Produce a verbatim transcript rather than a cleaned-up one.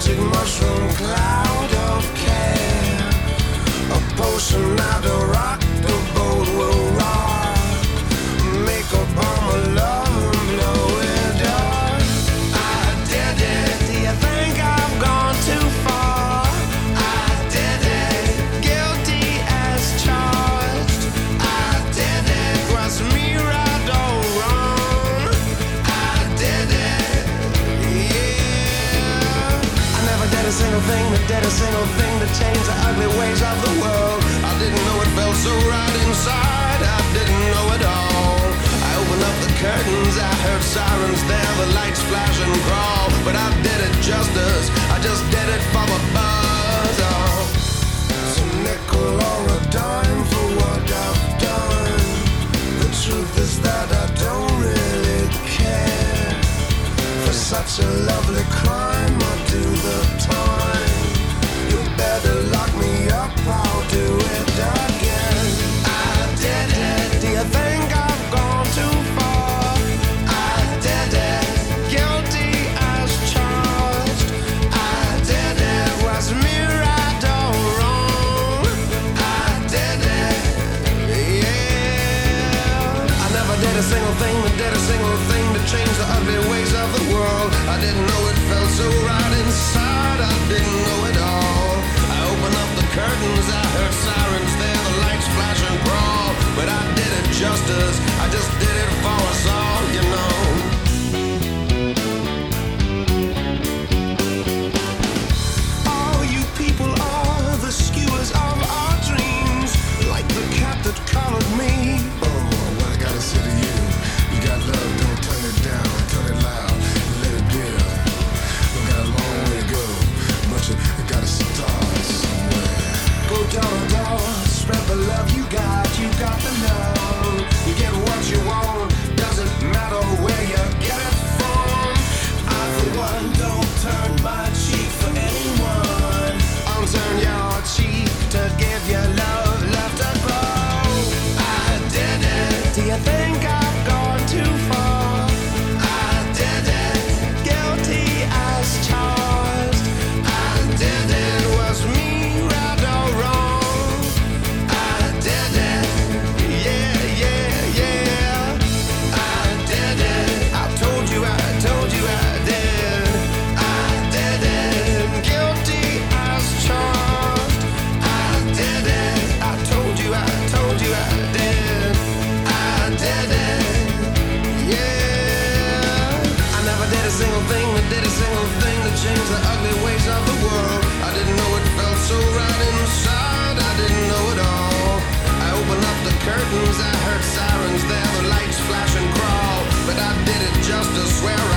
magic mushroom cloud of care. A potion now to rock the boat will rock. Make a bomb of love and blow it up. I did it. Do you think I've gone too far? I did it. Guilty as charged. I did it. Was me right or wrong? I did it. Yeah. I never did a single thing that did a single thing to change the ugly ways of the world. I didn't know it felt so right inside. I didn't know it all. I opened up the curtains, I heard sirens there, the lights flash and crawl. But I did it justice, I just did it for the buzz. Oh. It's a nickel or a dime for what I've done. The truth is that I don't really care. For such a lovely crime, I'll do the time. You better lock me up, I'll do it again. I did it. Do you think I've gone too far? I did it. Guilty as charged. I did it. Was me right or wrong? I did it. Yeah. I never did a single thing that did a single thing to change the ugly ways of the world. I didn't know it felt so right inside. I didn't know it all. I opened up the curtains, I heard sirens there, the lights flash and crawl. But I did it justice, I just did it for us all, you know. All you people are the skewers of our dreams, like the cat that collared me. Oh, what I gotta say to you, you got love, don't turn it down, turn it loud, let it build. We got a long way to go, but you gotta start somewhere. Go door to door, spread the love you got, you got the love. You get what you want, doesn't matter where you get it from. I for one don't turn my cheek for anyone. I'll turn your cheek to give you love, love to grow. I did it. Do you think I've gone too far? I did it. Guilty as charged. I did it. Was me right or wrong? I did it. Yeah, yeah, yeah. I did it. I told you, I told you I did. I did it. Guilty as charged. I did it. I told you, I told you I did. I did it. Yeah. I never did a single thing that did a single thing to change the ugly ways of the world. I didn't know it felt so right inside. I didn't know it all. I opened up the curtains, I heard sirens there, the lights flash and crawl. But I did it just to swear